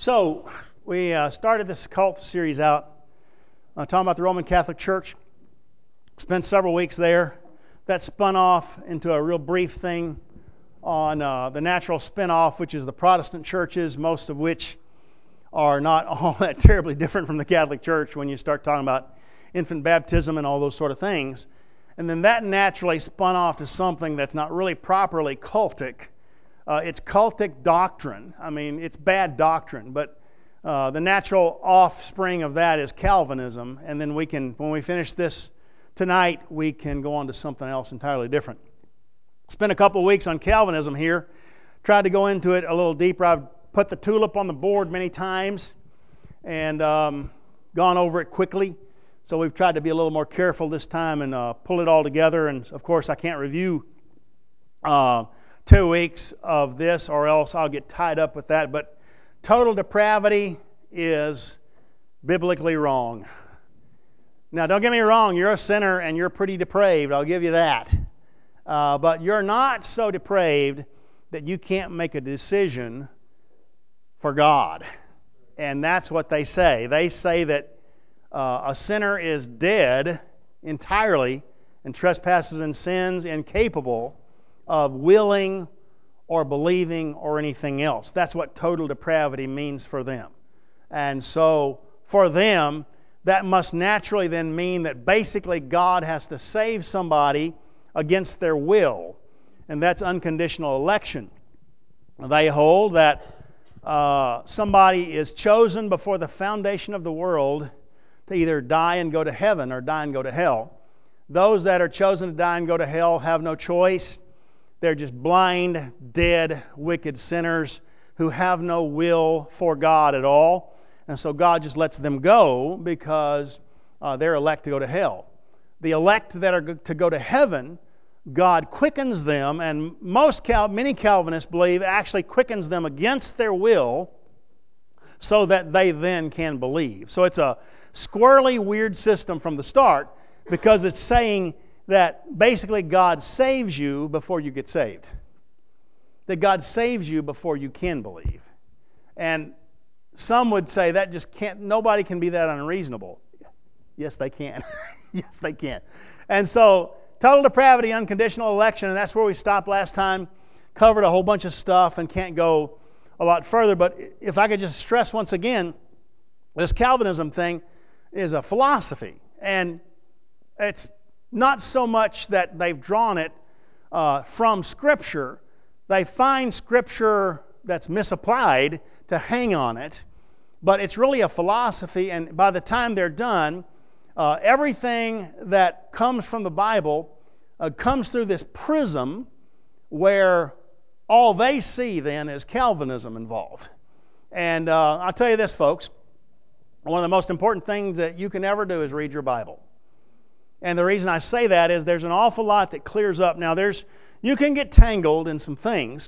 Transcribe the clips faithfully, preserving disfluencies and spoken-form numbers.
So, we uh, started this cult series out uh, talking about the Roman Catholic Church. Spent several weeks there. That spun off into a real brief thing on uh, the natural spin-off, which is the Protestant churches, most of which are not all that terribly different from the Catholic Church when you start talking about infant baptism and all those sort of things. And then that naturally spun off to something that's not really properly cultic. Uh, it's cultic doctrine. I mean, it's bad doctrine, but uh, the natural offspring of that is Calvinism. And then we can, when we finish this tonight, we can go on to something else entirely different. Spent a couple of weeks on Calvinism here. Tried to go into it a little deeper. I've put the tulip on the board many times and um, gone over it quickly. So we've tried to be a little more careful this time and uh, pull it all together. And of course, I can't review uh, two weeks of this or else I'll get tied up with that. But total depravity is biblically wrong. Now, don't get me wrong. You're a sinner and you're pretty depraved. I'll give you that. Uh, but you're not so depraved that you can't make a decision for God. And that's what they say. They say that uh, a sinner is dead entirely in trespasses and sins, incapable of willing or believing or anything else. That's what total depravity means for them. And so for them, that must naturally then mean that basically God has to save somebody against their will, and that's unconditional election. They hold that uh, somebody is chosen before the foundation of the world to either die and go to heaven or die and go to hell. Those that are chosen to die and go to hell have no choice. They're just blind, dead, wicked sinners who have no will for God at all. And so God just lets them go because uh, they're elect to go to hell. The elect that are to go to heaven, God quickens them, and most Cal- many Calvinists believe actually quickens them against their will so that they then can believe. So it's a squirrely, weird system from the start because it's saying that basically God saves you before you get saved. That God saves you before you can believe. And some would say that just can't, nobody can be that unreasonable. Yes, they can. Yes, they can. And so, total depravity, unconditional election, and that's where we stopped last time. Covered a whole bunch of stuff and can't go a lot further. But if I could just stress once again, this Calvinism thing is a philosophy. And it's not so much that they've drawn it uh, from Scripture. They find Scripture that's misapplied to hang on it. But it's really a philosophy, and by the time they're done, uh, everything that comes from the Bible uh, comes through this prism where all they see then is Calvinism involved. And uh, I'll tell you this, folks. One of the most important things that you can ever do is read your Bible. And the reason I say that is there's an awful lot that clears up. Now, there's you can get tangled in some things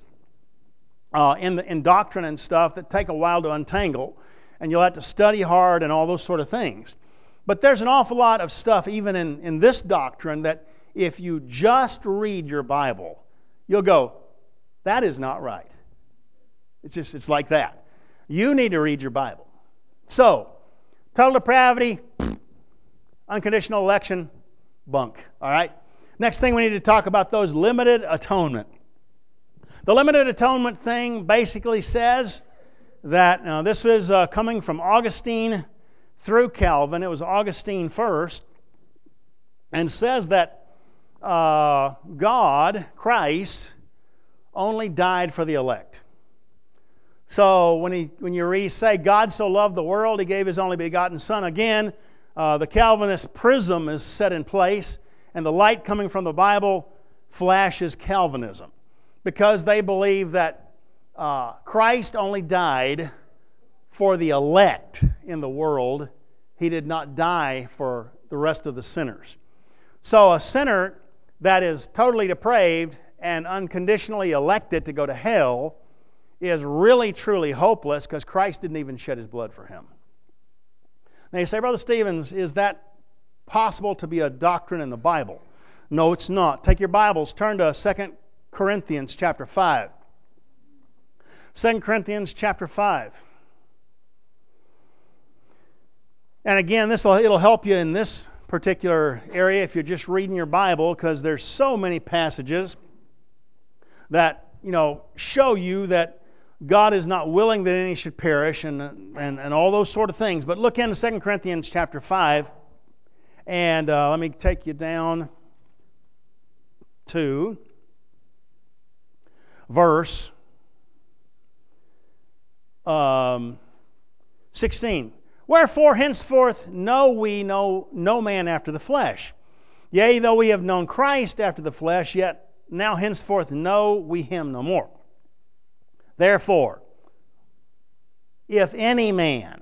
uh, in, the, in doctrine and stuff that take a while to untangle, and you'll have to study hard and all those sort of things. But there's an awful lot of stuff even in, in this doctrine that if you just read your Bible, you'll go, that is not right. It's just, it's like that. You need to read your Bible. So, total depravity, unconditional election, bunk. All right? Next thing we need to talk about those limited atonement. The limited atonement thing basically says that, now this was uh, coming from Augustine through Calvin. It was Augustine first, and says that uh, God, Christ, only died for the elect. So when he, when you read, say, God so loved the world, He gave His only begotten Son, again, uh, the Calvinist prism is set in place, and the light coming from the Bible flashes Calvinism, because they believe that uh, Christ only died for the elect in the world. He did not die for the rest of the sinners. So a sinner that is totally depraved and unconditionally elected to go to hell is really, truly hopeless because Christ didn't even shed His blood for him. Now you say, Brother Stevens, is that possible to be a doctrine in the Bible? No, it's not. Take your Bibles, turn to Second Corinthians chapter five. Second Corinthians chapter five. And again, this will it'll help you in this particular area if you're just reading your Bible, because there's so many passages that, you know, show you that God is not willing that any should perish, and and, and all those sort of things. But look into Second Corinthians chapter five, and uh, let me take you down to verse um, sixteen. Wherefore henceforth know we no, no man after the flesh. Yea, though we have known Christ after the flesh, yet now henceforth know we him no more. Therefore, if any man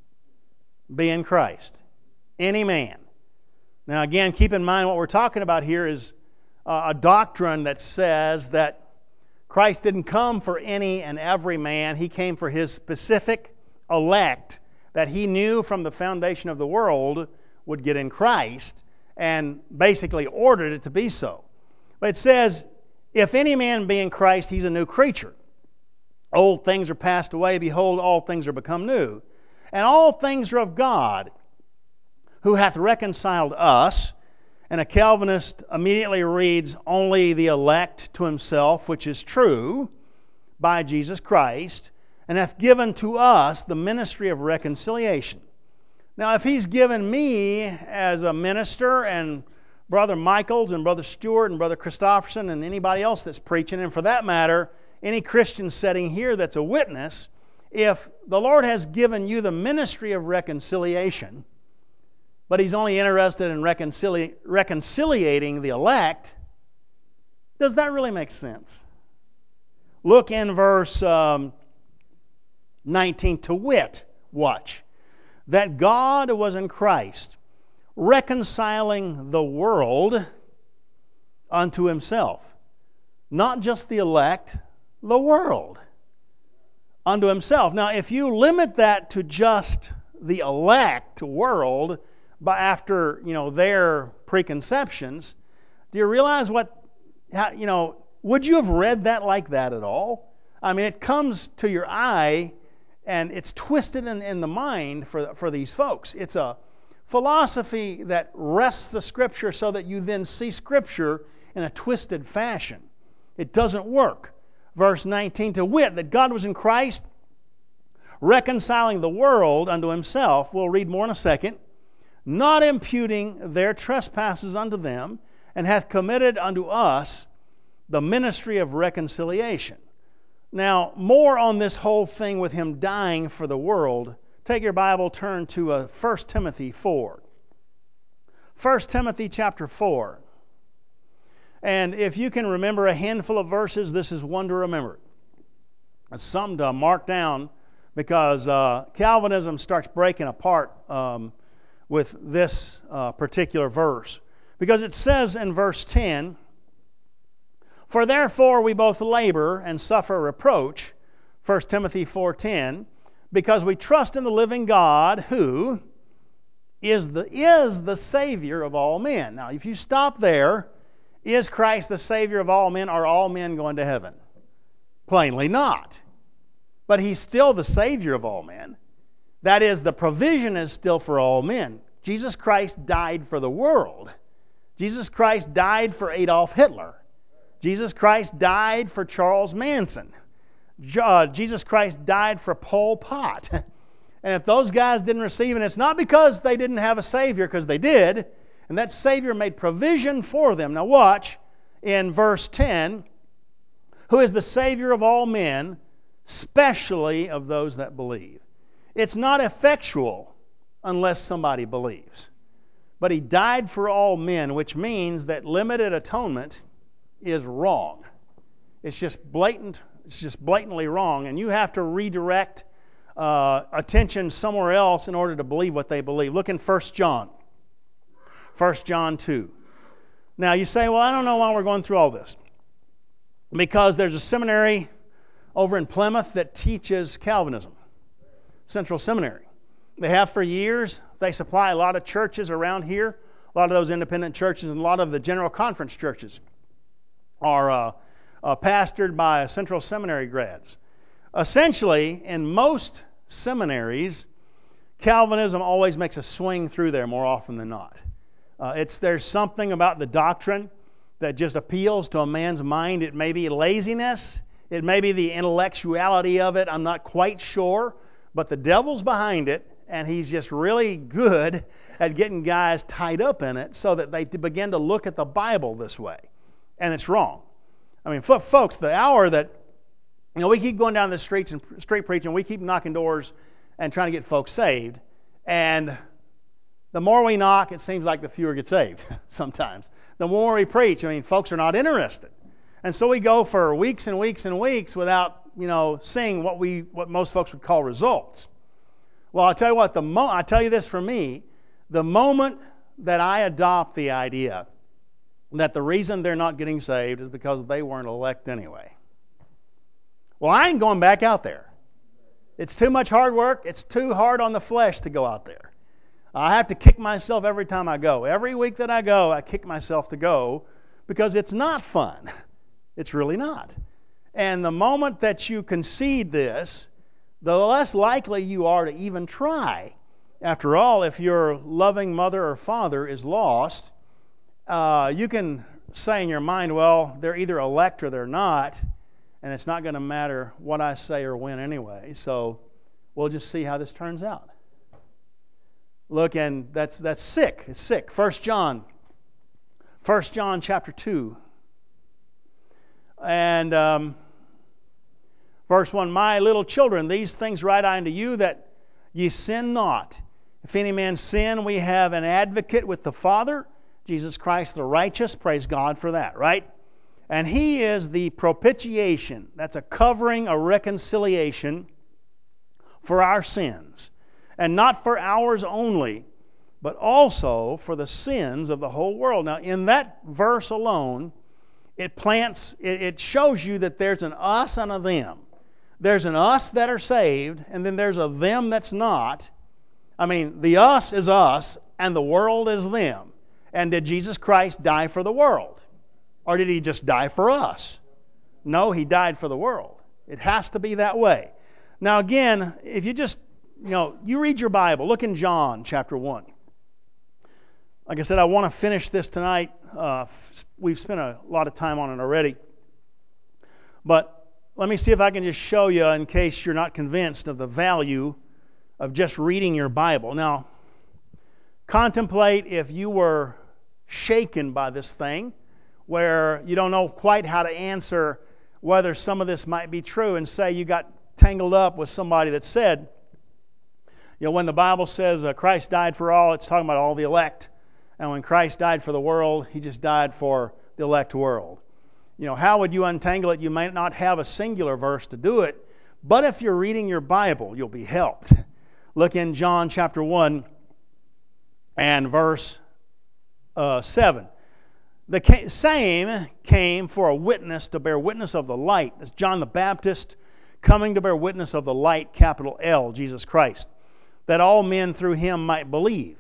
be in Christ, any man. Now again, keep in mind what we're talking about here is uh, a doctrine that says that Christ didn't come for any and every man. He came for His specific elect that He knew from the foundation of the world would get in Christ, and basically ordered it to be so. But it says, if any man be in Christ, he's a new creature. Old things are passed away, behold, all things are become new. And all things are of God, who hath reconciled us. And a Calvinist immediately reads, only the elect to himself, which is true, by Jesus Christ, and hath given to us the ministry of reconciliation. Now, if He's given me as a minister, and Brother Michaels and Brother Stewart and Brother Christofferson and anybody else that's preaching, and for that matter, any Christian setting here that's a witness, if the Lord has given you the ministry of reconciliation, but He's only interested in reconcili- reconciliating the elect, does that really make sense? Look in verse um, nineteen, to wit, watch, that God was in Christ, reconciling the world unto Himself. Not just the elect, the world unto Himself. Now, if you limit that to just the elect world, but after, you know, their preconceptions, do you realize what, how, you know, would you have read that like that at all? I mean, it comes to your eye, and it's twisted in, in the mind for, for these folks. It's a philosophy that wrests the Scripture so that you then see Scripture in a twisted fashion. It doesn't work. Verse nineteen, to wit, that God was in Christ, reconciling the world unto Himself. We'll read more in a second. Not imputing their trespasses unto them, and hath committed unto us the ministry of reconciliation. Now, more on this whole thing with Him dying for the world. Take your Bible, turn to uh, First Timothy four. First Timothy chapter four. And if you can remember a handful of verses, this is one to remember. It's something to mark down, because uh, Calvinism starts breaking apart um, with this uh, particular verse. Because it says in verse ten, for therefore we both labor and suffer reproach, First Timothy four ten, because we trust in the living God, who is the, is the Savior of all men. Now, if you stop there, is Christ the Savior of all men? Are all men going to heaven? Plainly not. But He's still the Savior of all men. That is, the provision is still for all men. Jesus Christ died for the world. Jesus Christ died for Adolf Hitler. Jesus Christ died for Charles Manson. Uh, Jesus Christ died for Pol Pot. And if those guys didn't receive, and it's not because they didn't have a Savior, because they did, and that Savior made provision for them. Now watch in verse ten, who is the Savior of all men, specially of those that believe. It's not effectual unless somebody believes. But He died for all men, which means that limited atonement is wrong. It's just blatant. It's just blatantly wrong, and you have to redirect uh, attention somewhere else in order to believe what they believe. Look in First John. First John two. Now you say, well, I don't know why we're going through all this. Because there's a seminary over in Plymouth that teaches Calvinism. Central Seminary. They have for years. They supply a lot of churches around here. A lot of those independent churches and a lot of the general conference churches are uh, uh, pastored by Central Seminary grads. Essentially, in most seminaries, Calvinism always makes a swing through there more often than not. Uh, it's there's something about the doctrine that just appeals to a man's mind. It may be laziness. It may be the intellectuality of it. I'm not quite sure. But the devil's behind it, and he's just really good at getting guys tied up in it so that they begin to look at the Bible this way. And it's wrong. I mean, folks, the hour that, you know, we keep going down the streets and street preaching, we keep knocking doors and trying to get folks saved. And the more we knock, it seems like the fewer get saved sometimes. The more we preach, I mean, folks are not interested. And so we go for weeks and weeks and weeks without, you know, seeing what we what most folks would call results. Well, I'll tell you what, the mo- I tell you this for me, the moment that I adopt the idea that the reason they're not getting saved is because they weren't elect anyway. Well, I ain't going back out there. It's too much hard work. It's too hard on the flesh to go out there. I have to kick myself every time I go. Every week that I go, I kick myself to go because it's not fun. It's really not. And the moment that you concede this, the less likely you are to even try. After all, if your loving mother or father is lost, uh, you can say in your mind, well, they're either elect or they're not, and it's not going to matter what I say or when anyway, so we'll just see how this turns out. Look, and that's that's sick. It's sick. First John. First John chapter two. And um, verse one, my little children, these things write I unto you, that ye sin not. If any man sin, we have an advocate with the Father, Jesus Christ the righteous. Praise God for that, right? And He is the propitiation. That's a covering, a reconciliation for our sins. And not for ours only, but also for the sins of the whole world. Now, in that verse alone, it plants, it, it shows you that there's an us and a them. There's an us that are saved, and then there's a them that's not. I mean, the us is us, and the world is them. And did Jesus Christ die for the world? Or did He just die for us? No, He died for the world. It has to be that way. Now, again, if you just You know, you read your Bible. Look in John chapter one. Like I said, I want to finish this tonight. Uh, we've spent a lot of time on it already. But let me see if I can just show you, in case you're not convinced of the value of just reading your Bible. Now, contemplate if you were shaken by this thing, where you don't know quite how to answer whether some of this might be true, and say you got tangled up with somebody that said, you know, when the Bible says uh, Christ died for all, it's talking about all the elect. And when Christ died for the world, He just died for the elect world. You know, how would you untangle it? You might not have a singular verse to do it, but if you're reading your Bible, you'll be helped. Look in John chapter one and verse uh, seven. The ca- same came for a witness to bear witness of the light. That's John the Baptist coming to bear witness of the light, capital L, Jesus Christ, that all men through Him might believe.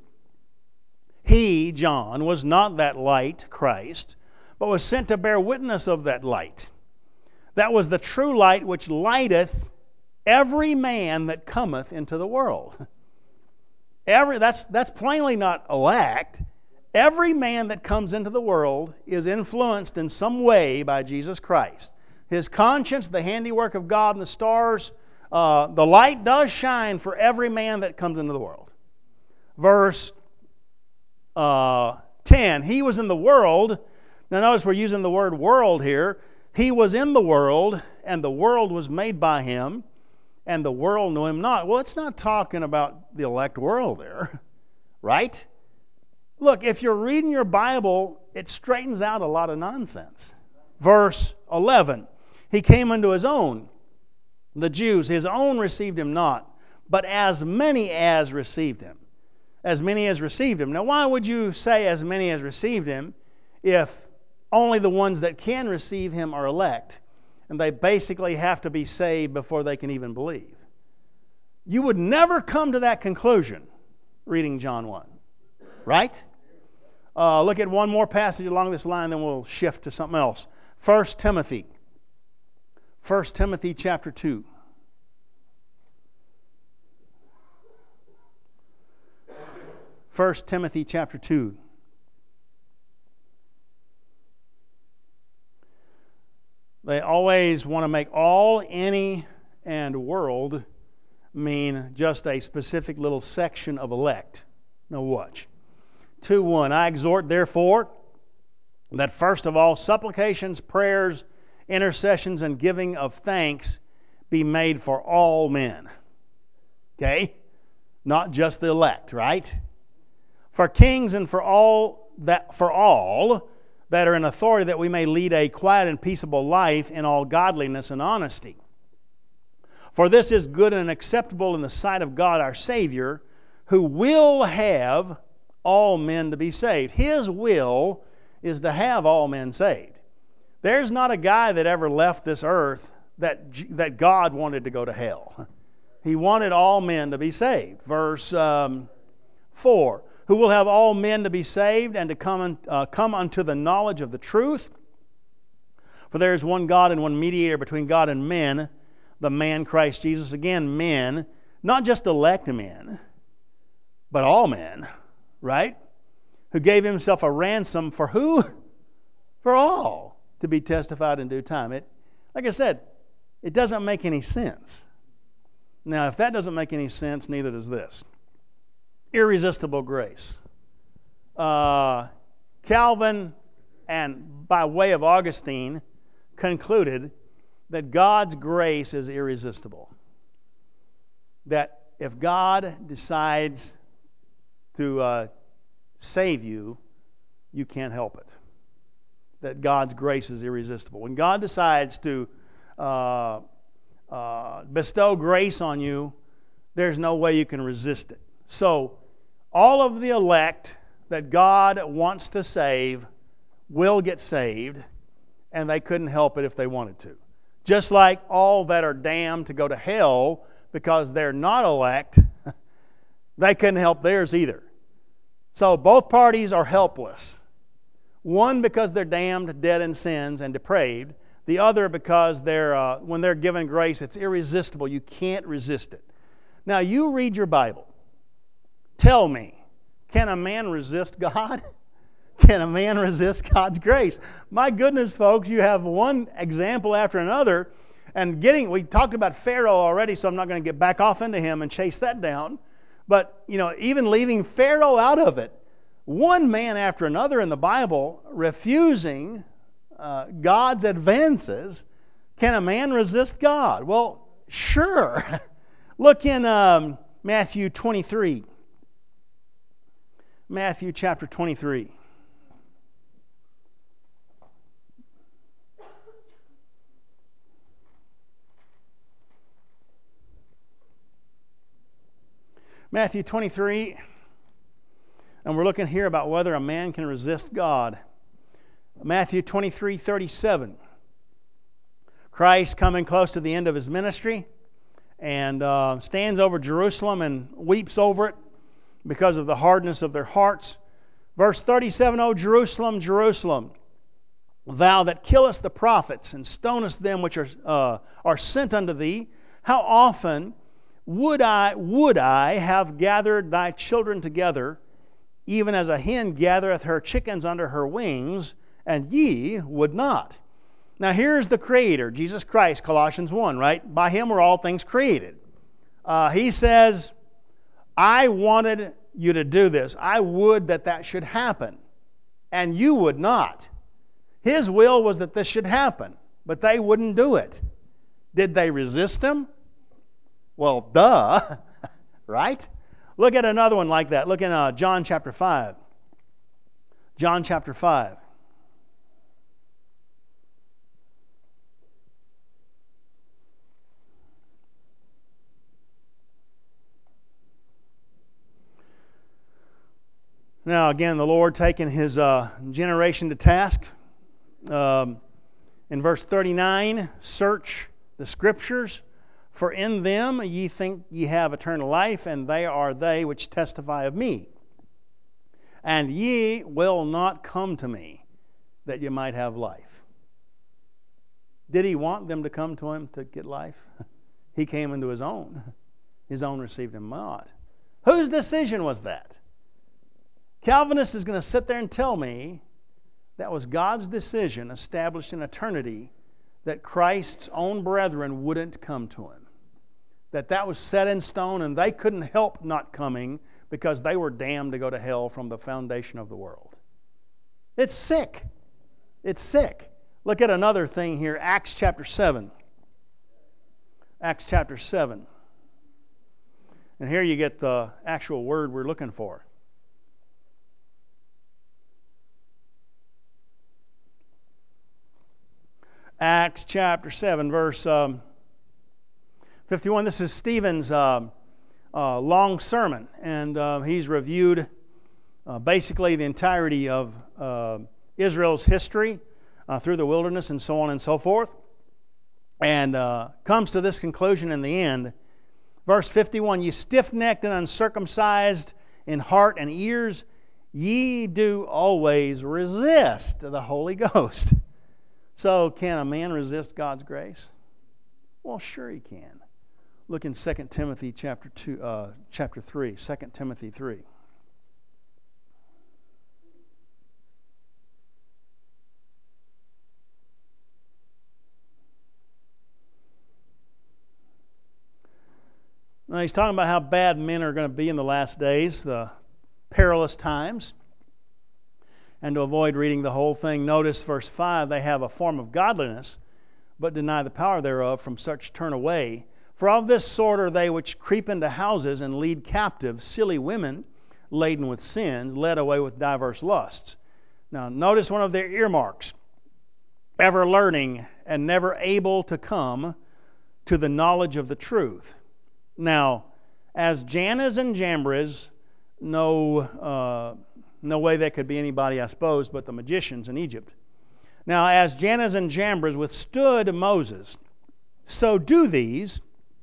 He, John, was not that light, Christ, but was sent to bear witness of that light. That was the true light which lighteth every man that cometh into the world. Every that's that's plainly not elect. Every man that comes into the world is influenced in some way by Jesus Christ. His conscience, the handiwork of God and the stars, Uh, the light does shine for every man that comes into the world. Verse uh, ten, He was in the world. Now notice we're using the word world here. He was in the world, and the world was made by Him, and the world knew Him not. Well, it's not talking about the elect world there, right? Look, if you're reading your Bible, it straightens out a lot of nonsense. Verse eleven, He came unto His own, the Jews. His own received Him not, but as many as received Him. As many as received Him. Now, why would you say as many as received Him if only the ones that can receive Him are elect, and they basically have to be saved before they can even believe? You would never come to that conclusion reading John one, right? Uh, look at one more passage along this line, then we'll shift to something else. First Timothy. First Timothy chapter two. First Timothy chapter two. They always want to make all, any, and world mean just a specific little section of elect. Now watch. two one. I exhort, therefore, that first of all supplications, prayers, intercessions, and giving of thanks be made for all men. Okay? Not just the elect, right? For kings and for all that for all that are in authority, that we may lead a quiet and peaceable life in all godliness and honesty. For this is good and acceptable in the sight of God our Savior, who will have all men to be saved. His will is to have all men saved. There's not a guy that ever left this earth that, that God wanted to go to hell. He wanted all men to be saved. Verse um, four. Who will have all men to be saved and to come, uh, come unto the knowledge of the truth. For there is one God and one mediator between God and men, the man Christ Jesus. Again, men, not just elect men, but all men, right? Who gave himself a ransom for who? For all, to be testified in due time. It, like I said, it doesn't make any sense. Now, if that doesn't make any sense, neither does this. Irresistible grace. Uh, Calvin, and by way of Augustine, concluded that God's grace is irresistible. That if God decides to uh, save you, you can't help it. That God's grace is irresistible. When God decides to uh, uh, bestow grace on you, there's no way you can resist it. So, all of the elect that God wants to save will get saved, and they couldn't help it if they wanted to. Just like all that are damned to go to hell because they're not elect, they couldn't help theirs either. So both parties are helpless. One because they're damned, dead in sins, and depraved. The other because they're uh, when they're given grace, it's irresistible. You can't resist it. Now, you read your Bible. Tell me, can a man resist God? Can a man resist God's grace? My goodness, folks, you have one example after another. And getting, we talked about Pharaoh already, so I'm not going to get back off into him and chase that down. But, you know, even leaving Pharaoh out of it, one man after another in the Bible refusing uh, God's advances. Can a man resist God? Well, sure. Look in um, Matthew twenty-three. Matthew chapter twenty-three. Matthew twenty-three, and we're looking here about whether a man can resist God. Matthew twenty-three thirty-seven. Christ coming close to the end of his ministry and uh, stands over Jerusalem and weeps over it because of the hardness of their hearts. Verse thirty-seven, O Jerusalem, Jerusalem, thou that killest the prophets and stonest them which are, uh, are sent unto thee, how often would I, would I have gathered thy children together, even as a hen gathereth her chickens under her wings, and ye would not. Now here's the Creator, Jesus Christ, Colossians one, right? By Him were all things created. Uh, he says, I wanted you to do this. I would that that should happen. And you would not. His will was that this should happen, but they wouldn't do it. Did they resist Him? Well, duh, right? Look at another one like that. Look in uh, John chapter five. John chapter five. Now, again, the Lord taking His uh, generation to task. Um, in verse thirty-nine, search the Scriptures, for in them ye think ye have eternal life, and they are they which testify of me. And ye will not come to me, that ye might have life. Did He want them to come to Him to get life? He came into His own. His own received Him not. Whose decision was that? Calvinist is going to sit there and tell me that was God's decision established in eternity that Christ's own brethren wouldn't come to him. That that was set in stone and they couldn't help not coming because they were damned to go to hell from the foundation of the world. It's sick. It's sick. Look at another thing here, Acts chapter seven. Acts chapter seven. And here you get the actual word we're looking for. Acts chapter seven, verse um, fifty-one. This is Stephen's uh, uh, long sermon, and uh, he's reviewed uh, basically the entirety of uh, Israel's history uh, through the wilderness and so on and so forth, and uh, comes to this conclusion in the end. Verse fifty-one, "Ye stiff-necked and uncircumcised in heart and ears, ye do always resist the Holy Ghost." So, can a man resist God's grace? Well, sure he can. Look in Second Timothy chapter two, uh, chapter three. Second Timothy three. Now, he's talking about how bad men are going to be in the last days, the perilous times. And to avoid reading the whole thing, notice verse five, "They have a form of godliness, but deny the power thereof. From such turn away. For of this sort are they which creep into houses and lead captive silly women, laden with sins, led away with diverse lusts." Now, notice one of their earmarks. Ever learning and never able to come to the knowledge of the truth. Now, as Jannes and Jambres, no... Uh, No way that could be anybody, I suppose, but the magicians in Egypt. Now, as Jannes and Jambres withstood Moses, so do these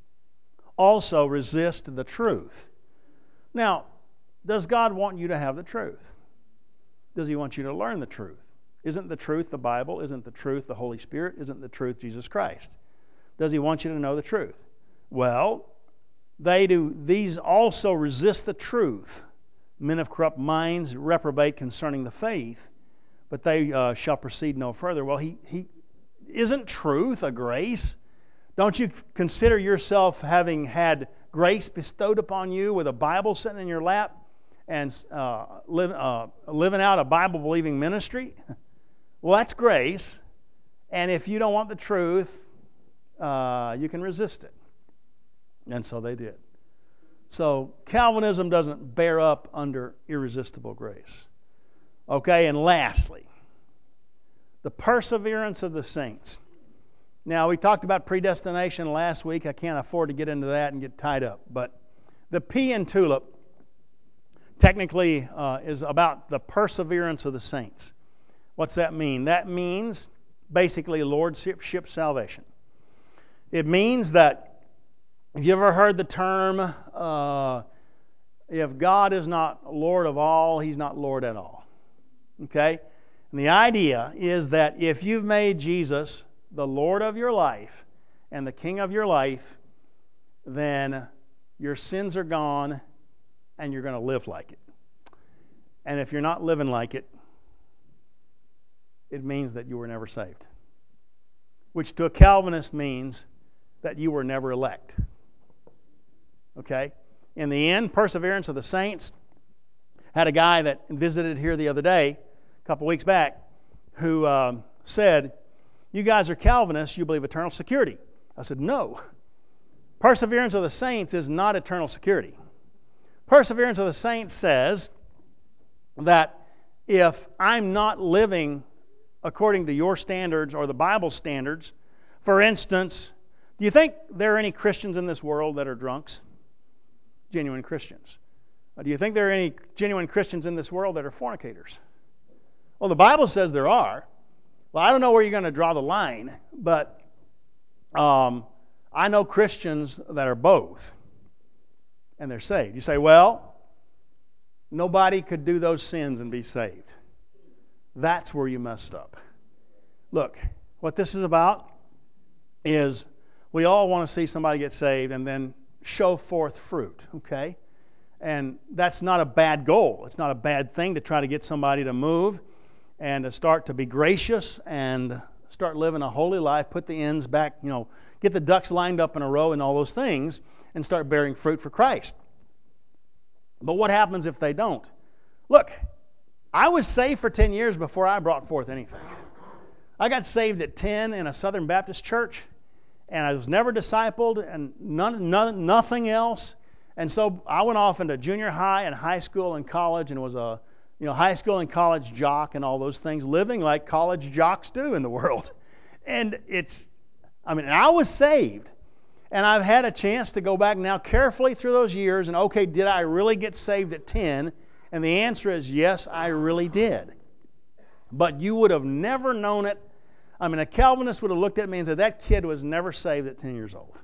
also resist the truth. Now, does God want you to have the truth? Does He want you to learn the truth? Isn't the truth the Bible? Isn't the truth the Holy Spirit? Isn't the truth Jesus Christ? Does He want you to know the truth? Well, they do. These also resist the truth. Men of corrupt minds reprobate concerning the faith, but they uh, shall proceed no further. Well, he, he isn't truth a grace? Don't you consider yourself having had grace bestowed upon you with a Bible sitting in your lap and uh, live, uh, living out a Bible-believing ministry? Well, that's grace. And if you don't want the truth, uh, you can resist it. And so they did. So Calvinism doesn't bear up under irresistible grace. Okay, and lastly, the perseverance of the saints. Now, we talked about predestination last week. I can't afford to get into that and get tied up. But the P in TULIP technically uh, is about the perseverance of the saints. What's that mean? That means basically lordship salvation. It means that, have you ever heard the term, uh, if God is not Lord of all, He's not Lord at all? Okay? And the idea is that if you've made Jesus the Lord of your life and the King of your life, then your sins are gone and you're going to live like it. And if you're not living like it, it means that you were never saved. Which to a Calvinist means that you were never elect. Okay? In the end, perseverance of the saints. Had a guy that visited here the other day, a couple weeks back, who um, said, "You guys are Calvinists, you believe eternal security." I said, "No. Perseverance of the saints is not eternal security. Perseverance of the saints says that if I'm not living according to your standards or the Bible standards, for instance, do you think there are any Christians in this world that are drunks? Genuine Christians. Do you think there are any genuine Christians in this world that are fornicators? Well, the Bible says there are. Well, I don't know where you're going to draw the line, but um, I know Christians that are both, and they're saved. You say, well, nobody could do those sins and be saved. That's where you messed up. Look, what this is about is we all want to see somebody get saved and then show forth fruit, okay? And that's not a bad goal. It's not a bad thing to try to get somebody to move and to start to be gracious and start living a holy life, put the ends back, you know, get the ducks lined up in a row and all those things, and start bearing fruit for Christ. But what happens if they don't? Look, I was saved for ten years before I brought forth anything. I got saved at ten in a Southern Baptist church, and I was never discipled and none, none, nothing else. And so I went off into junior high and high school and college and was a you know high school and college jock and all those things, living like college jocks do in the world. And it's, I mean, I was saved. And I've had a chance to go back now carefully through those years and, okay, did I really get saved at ten? And the answer is yes, I really did. But you would have never known it. I mean, a Calvinist would have looked at me and said, that kid was never saved at ten years old.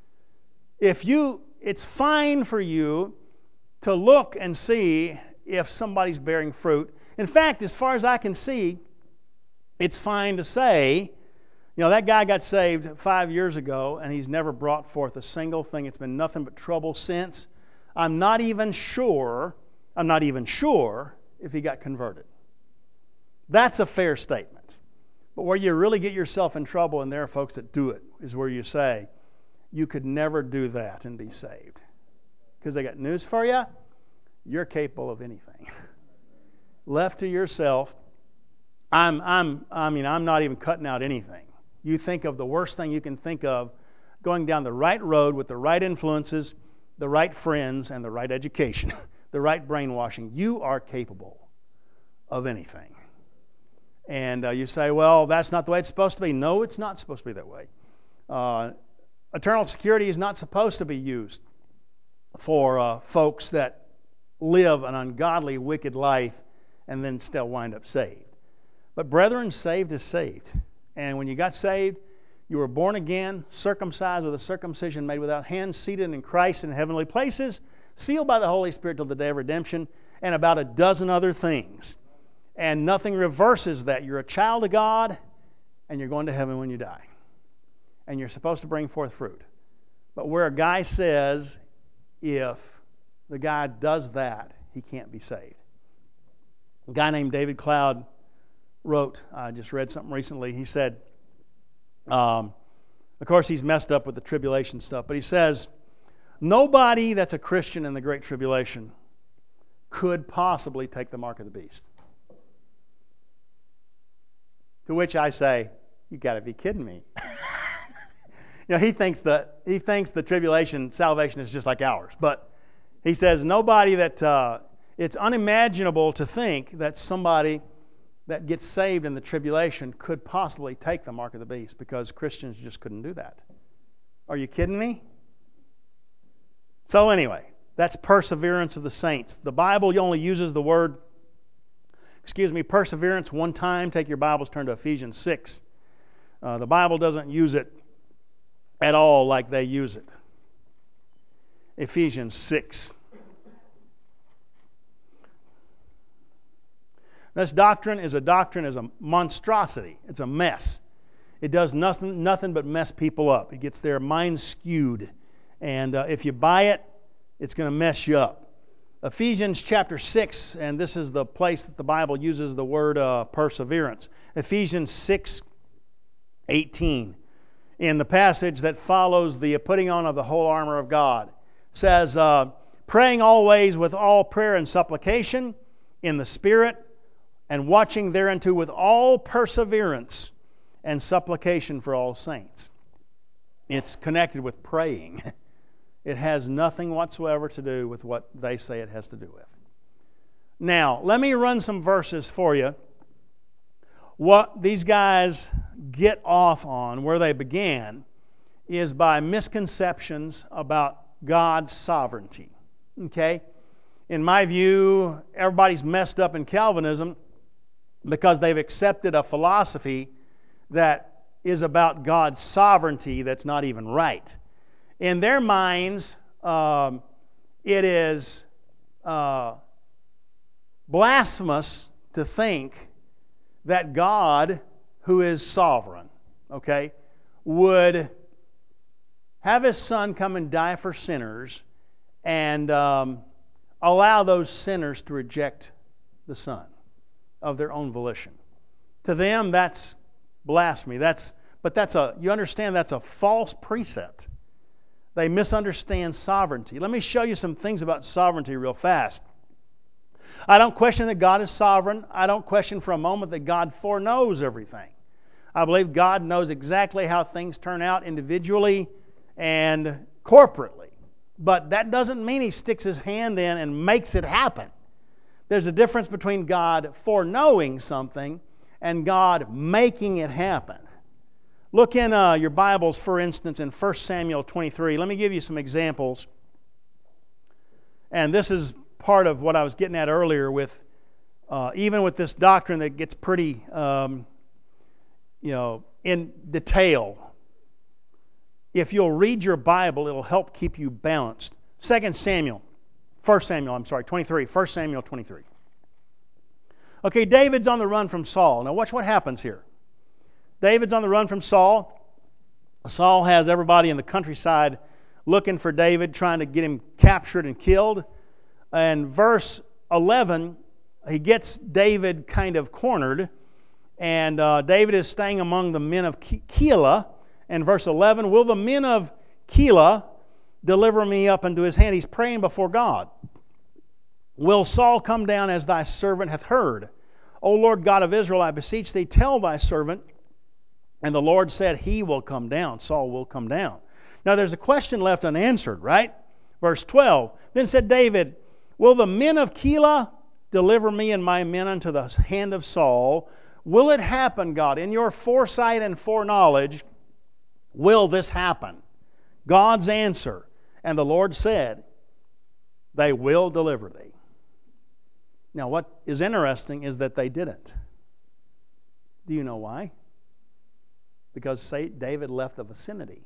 If you, it's fine for you to look and see if somebody's bearing fruit. In fact, as far as I can see, it's fine to say, you know, that guy got saved five years ago and he's never brought forth a single thing. It's been nothing but trouble since. I'm not even sure, I'm not even sure if he got converted. That's a fair statement. But where you really get yourself in trouble, and there are folks that do it, is where you say, you could never do that and be saved. Because I got news for you, you're capable of anything. Left to yourself, I'm, I'm, I mean, I'm not even cutting out anything. You think of the worst thing you can think of, going down the right road with the right influences, the right friends, and the right education, the right brainwashing. You are capable of anything. And uh, you say, well, that's not the way it's supposed to be. No, it's not supposed to be that way. Uh, eternal security is not supposed to be used for uh, folks that live an ungodly, wicked life and then still wind up saved. But brethren, saved is saved. And when you got saved, you were born again, circumcised with a circumcision made without hands, seated in Christ in heavenly places, sealed by the Holy Spirit till the day of redemption, and about a dozen other things. And nothing reverses that. You're a child of God, and you're going to heaven when you die. And you're supposed to bring forth fruit. But where a guy says, if the guy does that, he can't be saved. A guy named David Cloud wrote, I just read something recently, he said, um, of course he's messed up with the tribulation stuff, but he says, nobody that's a Christian in the Great Tribulation could possibly take the mark of the beast. To which I say, you got to be kidding me. You know, he thinks the he thinks the tribulation salvation is just like ours, but he says nobody that uh, it's unimaginable to think that somebody that gets saved in the tribulation could possibly take the mark of the beast, because Christians just couldn't do that. Are you kidding me? So anyway, that's perseverance of the saints. The Bible only uses the word, excuse me, perseverance one time. Take your Bibles, turn to Ephesians six. Uh, the Bible doesn't use it at all like they use it. Ephesians six. This doctrine is a doctrine, is a monstrosity. It's a mess. It does nothing, nothing but mess people up. It gets their minds skewed. And uh, if you buy it, it's going to mess you up. Ephesians chapter six, and this is the place that the Bible uses the word uh, perseverance. Ephesians six eighteen, in the passage that follows the putting on of the whole armor of God, says, uh, praying always with all prayer and supplication in the Spirit, and watching thereunto with all perseverance and supplication for all saints. It's connected with praying. It has nothing whatsoever to do with what they say it has to do with. Now, let me run some verses for you. What these guys get off on, where they began, is by misconceptions about God's sovereignty. Okay? In my view, everybody's messed up in Calvinism because they've accepted a philosophy that is about God's sovereignty that's not even right. In their minds, um, it is uh, blasphemous to think that God, who is sovereign, okay, would have His Son come and die for sinners and um, allow those sinners to reject the Son of their own volition. To them, that's blasphemy. That's, but that's a, you understand that's a false precept. They misunderstand sovereignty. Let me show you some things about sovereignty real fast. I don't question that God is sovereign. I don't question for a moment that God foreknows everything. I believe God knows exactly how things turn out individually and corporately. But that doesn't mean He sticks His hand in and makes it happen. There's a difference between God foreknowing something and God making it happen. Look in uh, your Bibles, for instance, in First Samuel twenty-three. Let me give you some examples. And this is part of what I was getting at earlier with, uh, even with this doctrine that gets pretty, um, you know, in detail. If you'll read your Bible, it'll help keep you balanced. Second Samuel, First Samuel, I'm sorry, twenty-three. First Samuel twenty-three. Okay, David's on the run from Saul. Now watch what happens here. David's on the run from Saul. Saul has everybody in the countryside looking for David, trying to get him captured and killed. And verse eleven, he gets David kind of cornered. And uh, David is staying among the men of Keilah. And verse eleven, will the men of Keilah deliver me up into his hand? He's praying before God. Will Saul come down as thy servant hath heard? O Lord God of Israel, I beseech thee, tell thy servant. And the Lord said, he will come down. Saul will come down. Now there's a question left unanswered, right? Verse twelve, then said David, will the men of Keilah deliver me and my men unto the hand of Saul? Will it happen, God, in your foresight and foreknowledge, will this happen? God's answer, and the Lord said, they will deliver thee. Now what is interesting is that they didn't. Do you know why? Because David left the vicinity.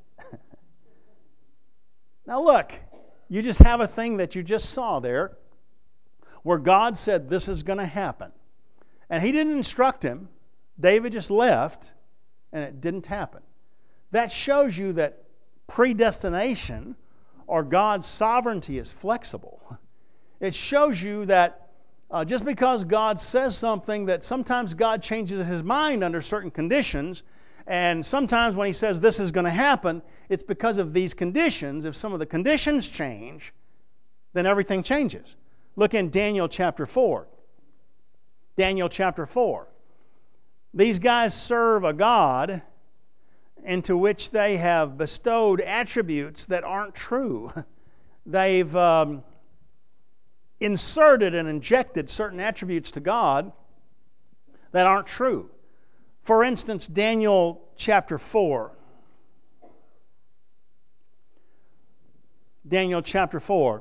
Now look, you just have a thing that you just saw there where God said this is going to happen. And He didn't instruct him. David just left and it didn't happen. That shows you that predestination or God's sovereignty is flexible. It shows you that uh, just because God says something, that sometimes God changes His mind under certain conditions. And sometimes when He says this is going to happen, it's because of these conditions. If some of the conditions change, then everything changes. Look in Daniel chapter four. Daniel chapter four. These guys serve a God into which they have bestowed attributes that aren't true. They've um, inserted and injected certain attributes to God that aren't true. For instance, Daniel chapter four. Daniel chapter four.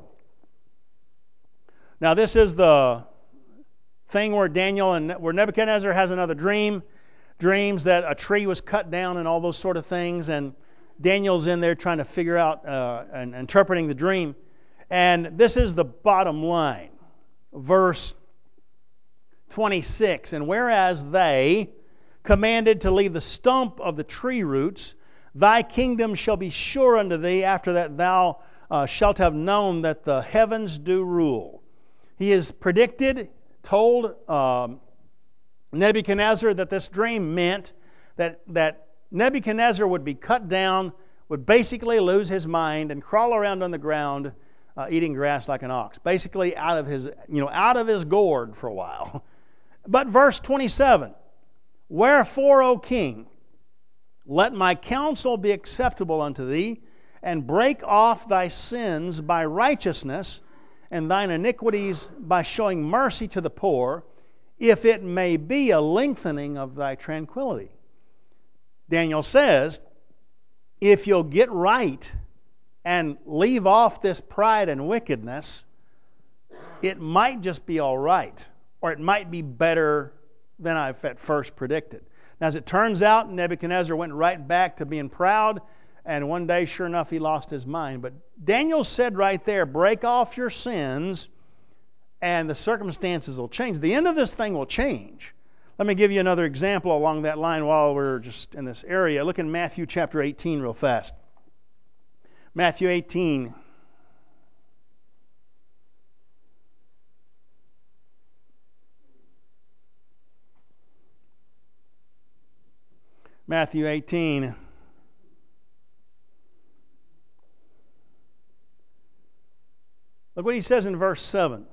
Now this is the thing where Daniel and where Nebuchadnezzar has another dream, dreams that a tree was cut down and all those sort of things, and Daniel's in there trying to figure out uh, and interpreting the dream. And this is the bottom line, verse twenty-six. And whereas they commanded to leave the stump of the tree roots, thy kingdom shall be sure unto thee, after that thou uh, shalt have known that the heavens do rule. He has predicted, told um, Nebuchadnezzar that this dream meant that, that Nebuchadnezzar would be cut down, would basically lose his mind and crawl around on the ground uh, eating grass like an ox, basically out of his, you know, out of his gourd for a while. But verse twenty-seven, wherefore, O king, let my counsel be acceptable unto thee, and break off thy sins by righteousness, and thine iniquities by showing mercy to the poor, if it may be a lengthening of thy tranquility. Daniel says, if you'll get right and leave off this pride and wickedness, it might just be all right, or it might be better than I've at first predicted. Now, as it turns out, Nebuchadnezzar went right back to being proud, and one day, sure enough, he lost his mind. But Daniel said right there, break off your sins, and the circumstances will change. The end of this thing will change. Let me give you another example along that line while we're just in this area. Look in Matthew chapter eighteen real fast. Matthew eighteen. Matthew eighteen. Look what he says in verse seven.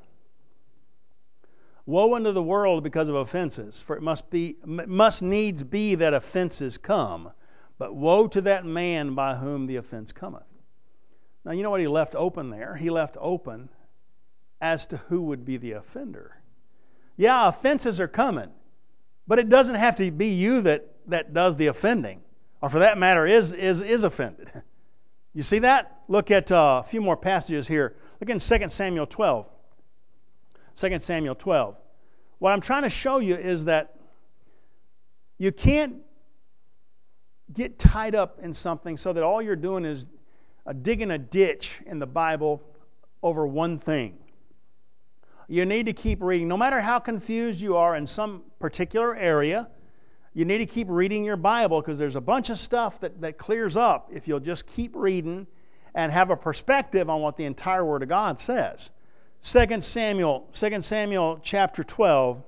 Woe unto the world because of offenses, for it must be must needs be that offenses come, but woe to that man by whom the offense cometh. Now you know what he left open there? He left open as to who would be the offender. Yeah, offenses are coming, but it doesn't have to be you that, that does the offending, or for that matter is is is offended. You see that? Look at uh, a few more passages here. Look in Second Samuel twelve. Second Samuel twelve. What I'm trying to show you is that you can't get tied up in something so that all you're doing is uh, digging a ditch in the Bible over one thing. You need to keep reading. No matter how confused you are in some particular area, you need to keep reading your Bible, because there's a bunch of stuff that, that clears up if you'll just keep reading and have a perspective on what the entire Word of God says. Second Samuel, Second Samuel chapter twelve.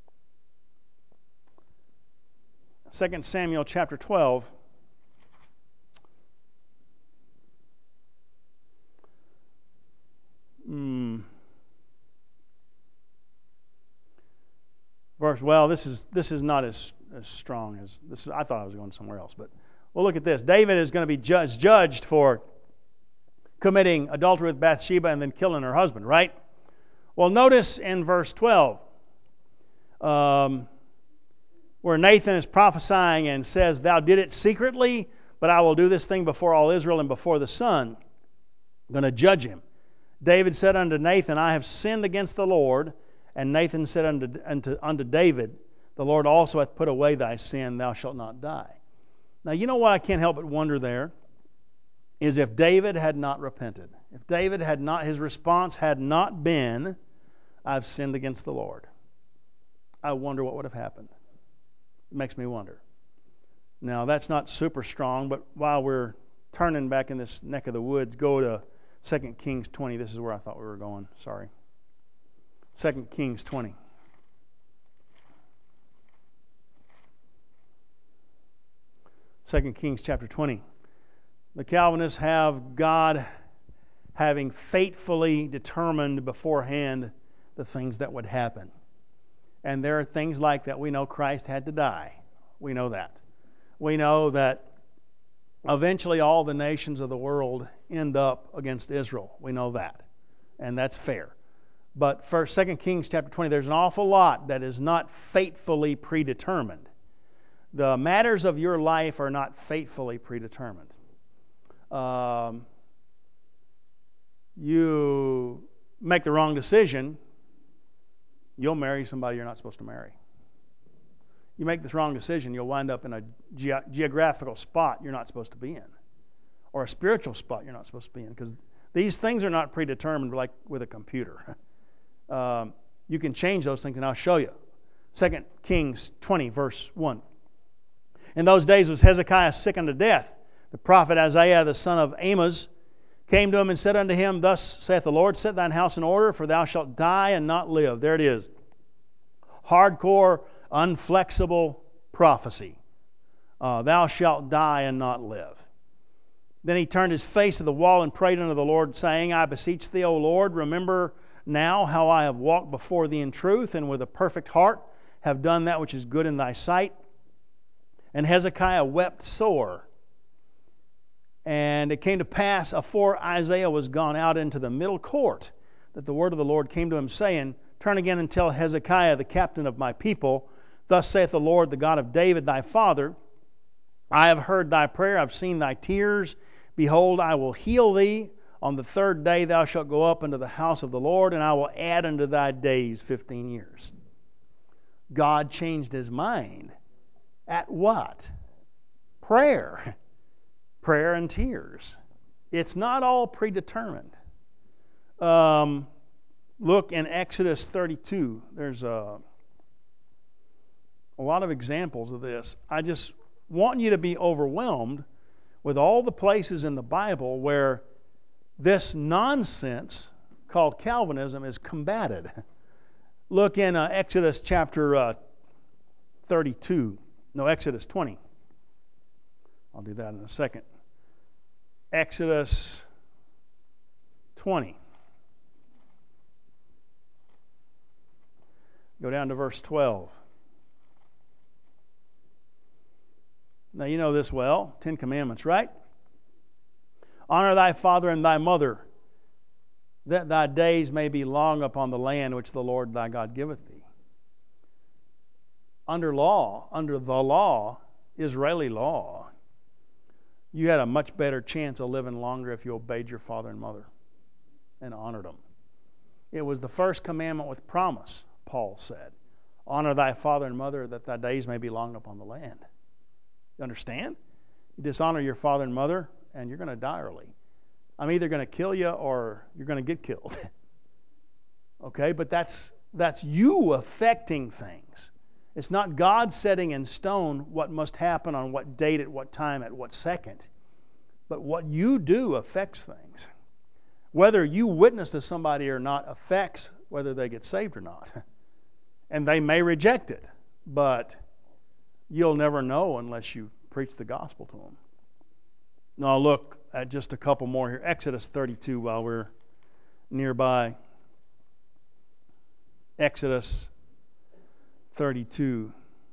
Second Samuel chapter twelve. Hmm. Verse. Well, this is this is not as as strong as this. Is, I thought I was going somewhere else, but well, look at this. David is going to be judged judged for committing adultery with Bathsheba and then killing her husband, right? Well, notice in verse twelve, um, where Nathan is prophesying and says, "Thou did it secretly, but I will do this thing before all Israel and before the sun." I'm going to judge him. David said unto Nathan, "I have sinned against the Lord." And Nathan said unto, unto, unto David, "The Lord also hath put away thy sin, thou shalt not die." Now, you know what I can't help but wonder there? Is if David had not repented, if David had not, his response had not been, "I've sinned against the Lord," I wonder what would have happened. It makes me wonder. Now, that's not super strong, but while we're turning back in this neck of the woods, go to Second Kings twenty. This is where I thought we were going. Sorry. Second Kings twenty. Second Kings chapter twenty. The Calvinists have God having fatefully determined beforehand the things that would happen. And there are things like that. We know Christ had to die. We know that. We know that eventually all the nations of the world end up against Israel. We know that. And that's fair. But for Second Kings chapter twenty, there's an awful lot that is not fatefully predetermined. The matters of your life are not fatefully predetermined. Um, you make the wrong decision, you'll marry somebody you're not supposed to marry. You make this wrong decision, you'll wind up in a ge- geographical spot you're not supposed to be in, or a spiritual spot you're not supposed to be in, because these things are not predetermined like with a computer. Um, you can change those things, and I'll show you. Second Kings twenty, verse one. In those days was Hezekiah sick unto death. The prophet Isaiah, the son of Amoz, came to him and said unto him, "Thus saith the Lord, set thine house in order, for thou shalt die and not live." There it is. Hardcore, unflexible prophecy. Uh, thou shalt die and not live. Then he turned his face to the wall and prayed unto the Lord, saying, "I beseech thee, O Lord, remember now how I have walked before thee in truth, and with a perfect heart have done that which is good in thy sight." And Hezekiah wept sore. And it came to pass, afore Isaiah was gone out into the middle court, that the word of the Lord came to him, saying, "Turn again and tell Hezekiah, the captain of my people, Thus saith the Lord, the God of David thy father, I have heard thy prayer, I've seen thy tears. Behold, I will heal thee. On the third day thou shalt go up into the house of the Lord, and I will add unto thy days fifteen years. God changed his mind. At what? Prayer. Prayer and tears. It's not all predetermined. Um, look in Exodus thirty-two. There's a, a lot of examples of this. I just want you to be overwhelmed with all the places in the Bible where this nonsense called Calvinism is combated. Look in uh, Exodus chapter uh, thirty-two. No, Exodus twenty. I'll do that in a second. Exodus twenty. Go down to verse twelve. Now you know this well. Ten Commandments, right? Honor thy father and thy mother, that thy days may be long upon the land which the Lord thy God giveth thee. Under law, under the law, Israeli law, you had a much better chance of living longer if you obeyed your father and mother and honored them. It was the first commandment with promise, Paul said. Honor thy father and mother that thy days may be long upon the land. You understand? You dishonor your father and mother and you're going to die early. I'm either going to kill you or you're going to get killed. Okay, but that's that's you affecting things. It's not God setting in stone what must happen on what date, at what time, at what second. But what you do affects things. Whether you witness to somebody or not affects whether they get saved or not. And they may reject it, but you'll never know unless you preach the gospel to them. Now look at just a couple more here. Exodus thirty-two while we're nearby. Exodus thirty-two.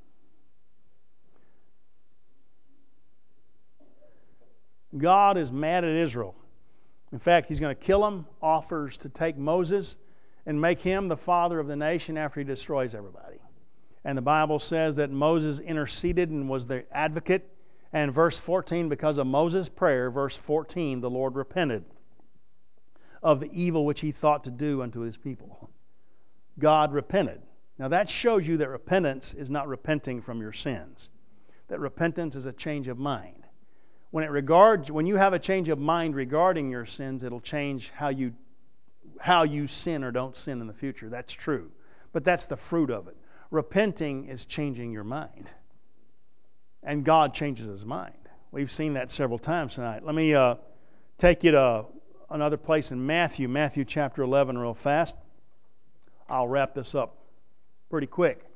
God is mad at Israel. In fact, He's going to kill them, offers to take Moses and make him the father of the nation after he destroys everybody. And the Bible says that Moses interceded and was their advocate. And verse fourteen, because of Moses' prayer, verse fourteen, the Lord repented of the evil which he thought to do unto his people. God repented. Now that shows you that repentance is not repenting from your sins. That repentance is a change of mind. When it regards, when you have a change of mind regarding your sins, it'll change how you how you sin or don't sin in the future. That's true. But that's the fruit of it. Repenting is changing your mind. And God changes His mind. We've seen that several times tonight. Let me uh, take you to another place in Matthew, Matthew chapter eleven real fast. I'll wrap this up pretty quick.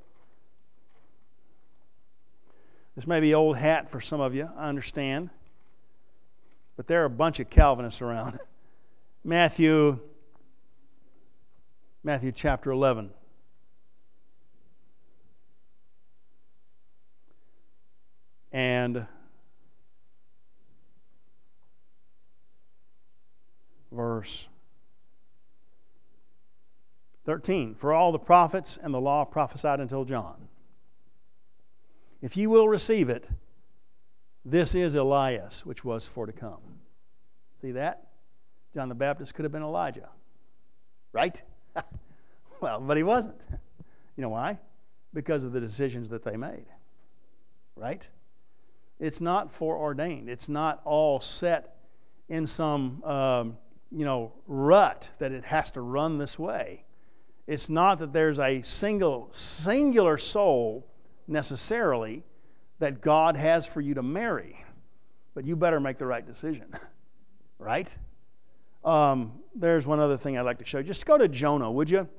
This may be old hat for some of you, I understand. But there are a bunch of Calvinists around. Matthew, Matthew chapter eleven. And verse thirteen. For all the prophets and the law prophesied until John. If you will receive it, this is Elias, which was for to come. See that? John the Baptist could have been Elijah. Right? Well, but he wasn't. You know why? Because of the decisions that they made. Right? It's not foreordained. It's not all set in some, um, you know, rut that it has to run this way. It's not that there's a single, singular soul necessarily that God has for you to marry. But you better make the right decision. Right? Um, there's one other thing I'd like to show you. Just go to Jonah, would you?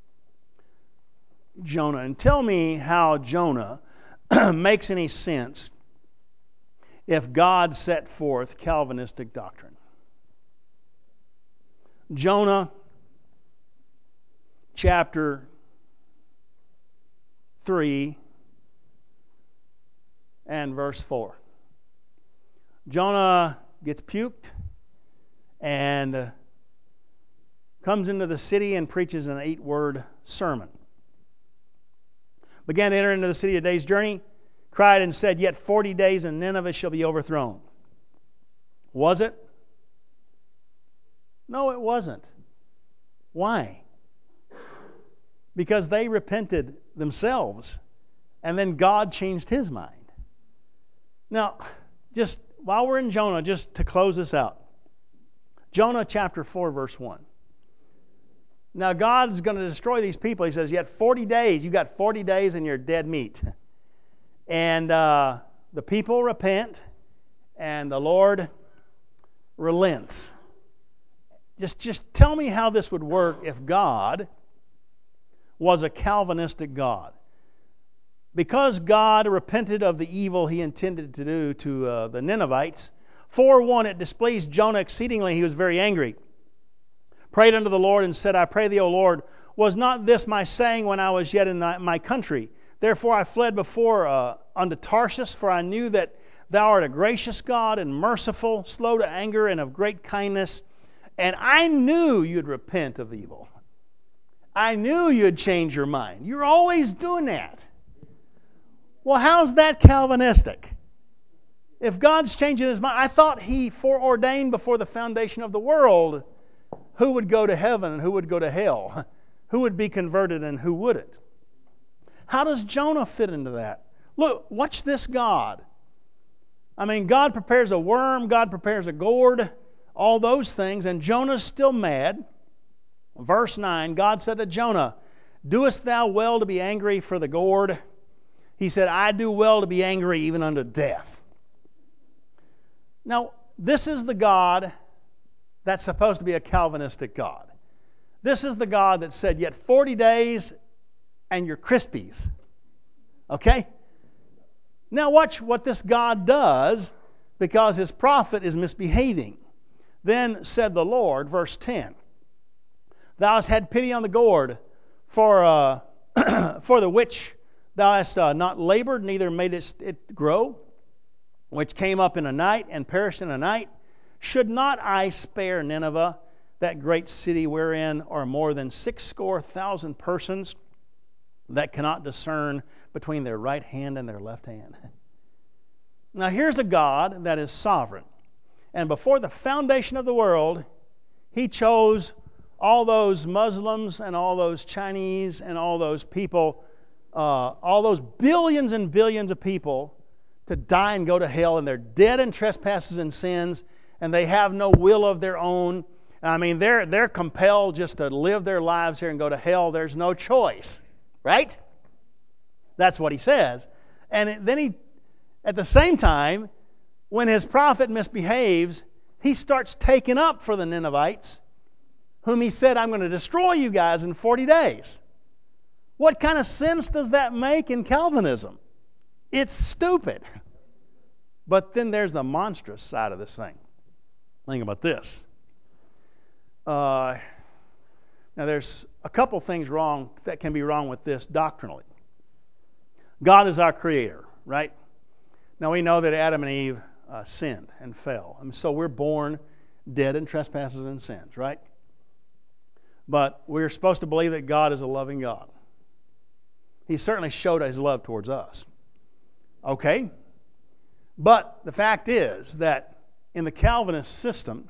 Jonah. And tell me how Jonah makes any sense if God set forth Calvinistic doctrine. Jonah chapter three and verse four. Jonah gets puked and comes into the city and preaches an eight-word sermon. Began to enter into the city a day's journey, cried and said, yet forty days and Nineveh shall be overthrown. Was it? No, it wasn't. Why? Because they repented themselves, and then God changed His mind. Now, just while we're in Jonah, just to close this out. Jonah chapter four, verse one. Now, God's going to destroy these people. He says, yet forty days, you got forty days and you're dead meat. And uh, the people repent, and the Lord relents. Just, just tell me how this would work if God was a Calvinistic God. because God repented of the evil he intended to do to uh, the Ninevites, four one, it displeased Jonah exceedingly. He was very angry. Prayed unto the Lord and said, I pray thee, O Lord, was not this my saying when I was yet in thy, my country? Therefore I fled before uh, unto Tarshish, for I knew that thou art a gracious God and merciful, slow to anger and of great kindness. And I knew you'd repent of evil. I knew you'd change your mind. You're always doing that. Well, how's that Calvinistic? If God's changing his mind, I thought he foreordained before the foundation of the world who would go to heaven and who would go to hell, who would be converted and who wouldn't. How does Jonah fit into that? Look, watch this God. I mean, God prepares a worm, God prepares a gourd, all those things, and Jonah's still mad. Verse nine, God said to Jonah, doest thou well to be angry for the gourd? He said, I do well to be angry even unto death. Now, this is the God that's supposed to be a Calvinistic God. This is the God that said, yet forty days and you're Krispies. Okay? Now watch what this God does because his prophet is misbehaving. Then said the Lord, verse ten, thou hast had pity on the gourd, for, uh, for the which thou hast uh, not labored, neither made it, it grow, which came up in a night and perished in a night. Should not I spare Nineveh, that great city wherein are more than six score thousand persons that cannot discern between their right hand and their left hand? Now here's a God that is sovereign. And before the foundation of the world, he chose all those Muslims and all those Chinese and all those people, uh, all those billions and billions of people to die and go to hell, and they're dead in trespasses and sins, and they have no will of their own. I mean, they're, they're compelled just to live their lives here and go to hell. There's no choice, right? That's what he says. And then he, at the same time, when his prophet misbehaves, he starts taking up for the Ninevites, whom he said, I'm going to destroy you guys in forty days. What kind of sense does that make in Calvinism? It's stupid. But then there's the monstrous side of this thing. Think about this. Uh, now there's a couple things wrong that can be wrong with this doctrinally. God is our creator, right? Now we know that Adam and Eve uh, sinned and fell. And so we're born dead in trespasses and sins, right? But we're supposed to believe that God is a loving God. He certainly showed his love towards us. Okay? But the fact is that in the Calvinist system,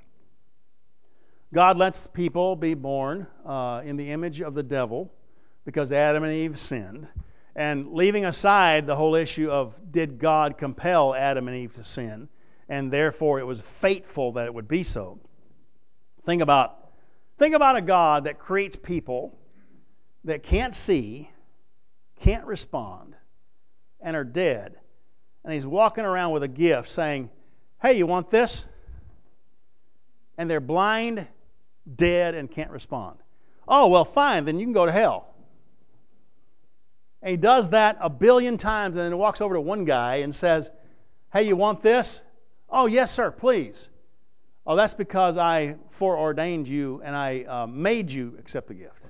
God lets people be born uh, in the image of the devil because Adam and Eve sinned. And leaving aside the whole issue of did God compel Adam and Eve to sin, and therefore it was fateful that it would be so. Think about, think about a God that creates people that can't see, can't respond, and are dead. And he's walking around with a gift saying, hey, you want this? And they're blind, dead, and can't respond. Oh, well, fine, then you can go to hell. And he does that a billion times and then walks over to one guy and says, hey, you want this? Oh, yes, sir, please. Oh, that's because I foreordained you and I uh, made you accept the gift.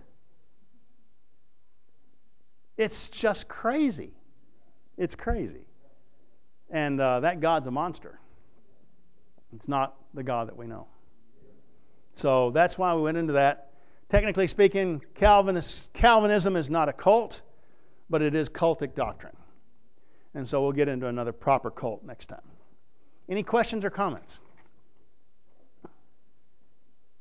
It's just crazy. It's crazy. And uh, that God's a monster. It's not the God that we know. So that's why we went into that. Technically speaking, Calvinist, Calvinism is not a cult, but it is cultic doctrine. And so we'll get into another proper cult next time. Any questions or comments?